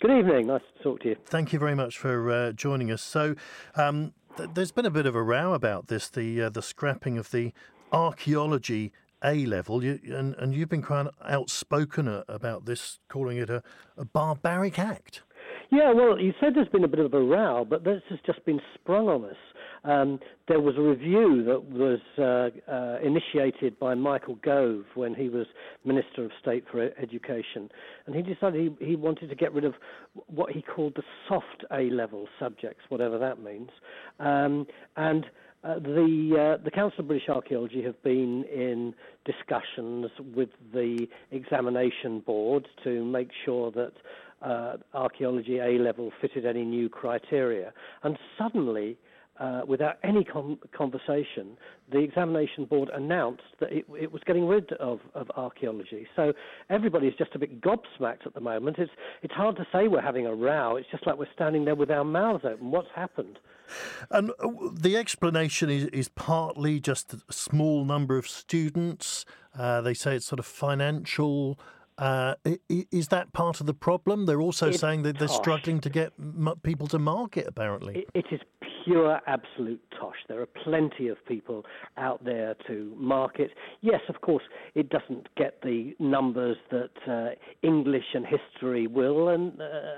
Good evening. Nice to talk to you. Thank you very much for joining us. So, there's been a bit of a row about this, the scrapping of the archaeology A level, and you've been quite outspoken about this, calling it a barbaric act. Yeah, well, you said there's been a bit of a row, but this has just been sprung on us. There was a review that was initiated by Michael Gove when he was Minister of State for Education, and he decided he wanted to get rid of what he called the soft A-level subjects, whatever that means. The Council of British Archaeology have been in discussions with the examination board to make sure that archaeology A-level fitted any new criteria. And suddenly, without any conversation, the examination board announced that it was getting rid of archaeology. So everybody's just a bit gobsmacked at the moment. It's hard to say we're having a row. It's just like we're standing there with our mouths open. What's happened? And the explanation is partly just a small number of students. They say it's sort of financial. Is that part of the problem? They're also saying that they're struggling to get people to market, apparently. It is pure, absolute tosh. There are plenty of people out there to market. Yes, of course, it doesn't get the numbers that English and history will, and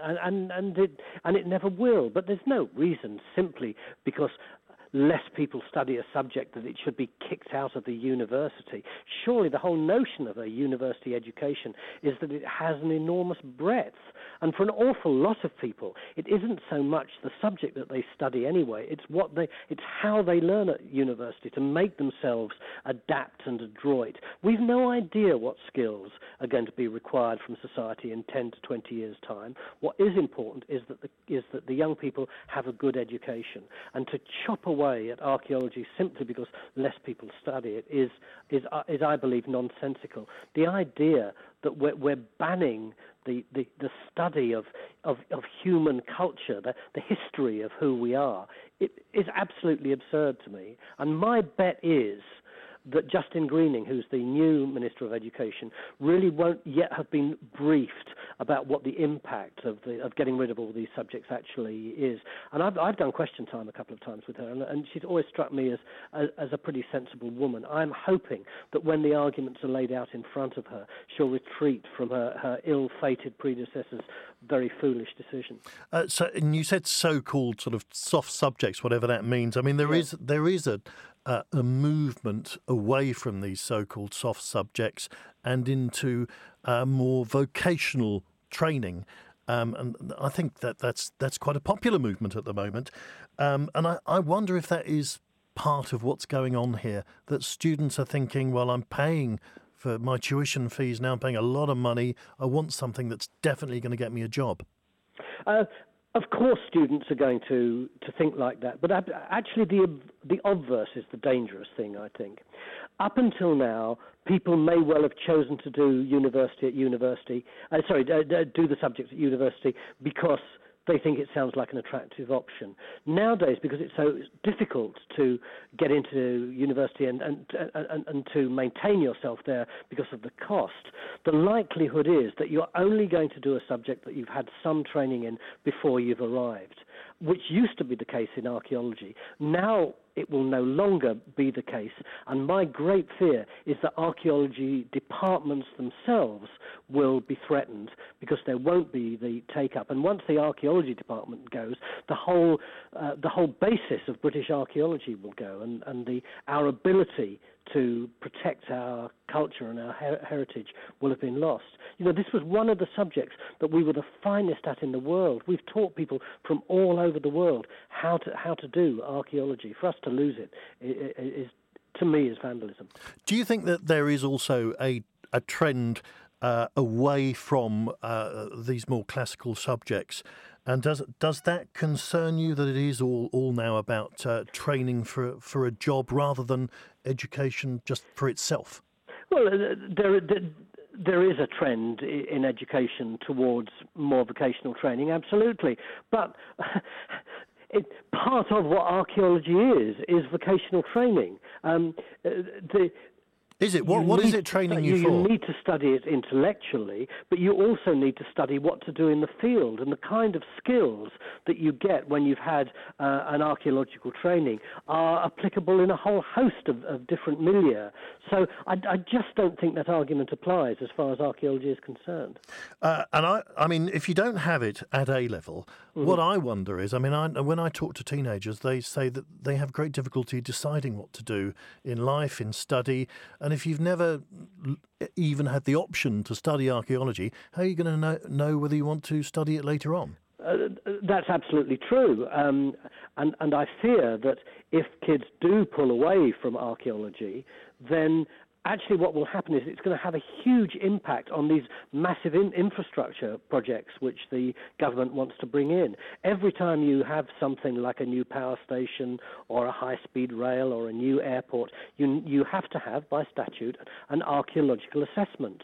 it never will. But there's no reason, simply because less people study a subject, that it should be kicked out of the university. Surely the whole notion of a university education is that it has an enormous breadth. And for an awful lot of people, it isn't so much the subject that they study anyway, it's how they learn at university to make themselves adapt and adroit. We've no idea what skills are going to be required from society in 10 to 20 years' time. What is important is that the young people have a good education. And to chop away at archaeology simply because less people study it is I believe, nonsensical. The idea that we're banning the study of human culture, the history of who we are, it is absolutely absurd to me. And my bet is that Justin Greening, who's the new Minister of Education, really won't yet have been briefed about what the impact of getting rid of all these subjects actually is. And I've done question time a couple of times with her, and she's always struck me as a pretty sensible woman. I'm hoping that when the arguments are laid out in front of her, she'll retreat from her ill-fated predecessor's very foolish decision. And you said so-called sort of soft subjects, whatever that means. I mean, there is a movement away from these so-called soft subjects and into more vocational training. And I think that's quite a popular movement at the moment. And I wonder if that is part of what's going on here, that students are thinking, well, I'm paying for my tuition fees now, I'm paying a lot of money. I want something that's definitely going to get me a job. Of course, students are going to think like that, but actually the obverse is the dangerous thing, I think. Up until now, people may well have chosen to do do the subjects at university because they think it sounds like an attractive option. Nowadays, because it's so difficult to get into university and to maintain yourself there because of the cost, the likelihood is that you're only going to do a subject that you've had some training in before you've arrived, which used to be the case in archaeology. Now it will no longer be the case, and my great fear is that archaeology departments themselves will be threatened because there won't be the take-up. And once the archaeology department goes, the whole basis of British archaeology will go, and our ability to protect our culture and our heritage will have been lost. You know, this was one of the subjects that we were the finest at in the world. We've taught people from all over the world how to do archaeology. For us to lose it is, to me, is vandalism. Do you think that there is also a trend away from these more classical subjects? And does that concern you, that it is all now about training for a job rather than education just for itself? Well, there is a trend in education towards more vocational training, absolutely. But part of what archaeology is vocational training. Is it? What is it training you for? You need to study it intellectually, but you also need to study what to do in the field, and the kind of skills that you get when you've had an archaeological training are applicable in a whole host of different milieu. So I just don't think that argument applies as far as archaeology is concerned. And I mean, if you don't have it at A level, what I wonder is, I mean, when I talk to teenagers, they say that they have great difficulty deciding what to do in life, in study. And if you've never even had the option to study archaeology, how are you going to know whether you want to study it later on? That's absolutely true. And I fear that if kids do pull away from archaeology, then actually what will happen is it's going to have a huge impact on these massive infrastructure projects which the government wants to bring in. Every time you have something like a new power station or a high-speed rail or a new airport, you have to have, by statute, an archaeological assessment.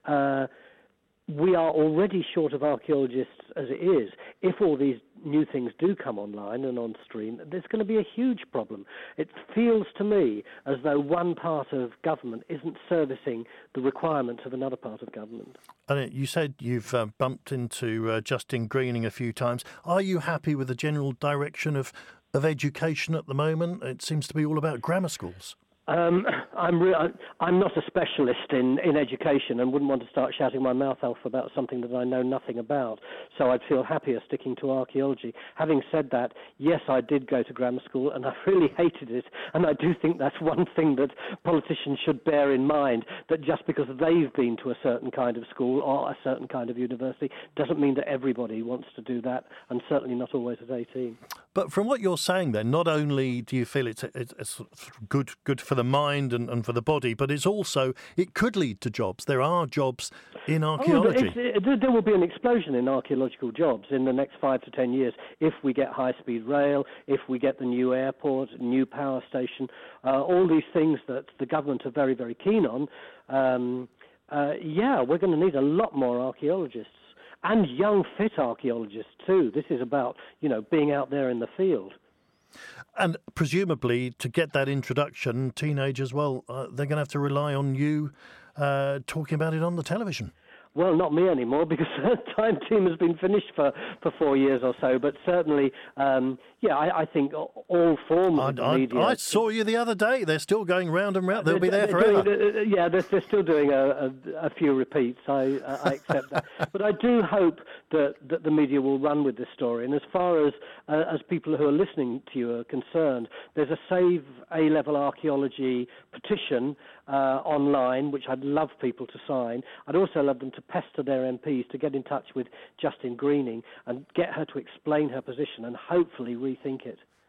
We are already short of archaeologists as it is. If all these new things do come online and on stream, there's going to be a huge problem. It feels to me as though one part of government isn't servicing the requirements of another part of government. And you said you've bumped into Justine Greening a few times. Are you happy with the general direction of education at the moment? It seems to be all about grammar schools. I'm not a specialist in education and wouldn't want to start shouting my mouth off about something that I know nothing about, so I'd feel happier sticking to archaeology. Having said that, yes, I did go to grammar school and I really hated it, and I do think that's one thing that politicians should bear in mind, that just because they've been to a certain kind of school or a certain kind of university doesn't mean that everybody wants to do that, and certainly not always at 18. But from what you're saying then, not only do you feel it's good for the mind and for the body, but it could lead to jobs. There are jobs in archaeology. There will be an explosion in archaeological jobs in the next 5 to 10 years if we get high-speed rail, if we get the new airport, new power station, all these things that the government are very, very keen on. We're going to need a lot more archaeologists. And young, fit archaeologists too. This is about, being out there in the field. And presumably, to get that introduction, teenagers, they're going to have to rely on you talking about it on the television. Well, not me anymore, because Time Team has been finished for 4 years or so. But certainly, I think all forms of media. I saw you the other day. They're still going round and round. They'll be there forever. They're still doing a few repeats. I accept that. But I do hope that the media will run with this story. And as far as people who are listening to you are concerned, there's a Save A-Level Archaeology petition online, which I'd love people to sign. I'd also love them to pester their MPs to get in touch with Justine Greening and get her to explain her position and hopefully rethink it.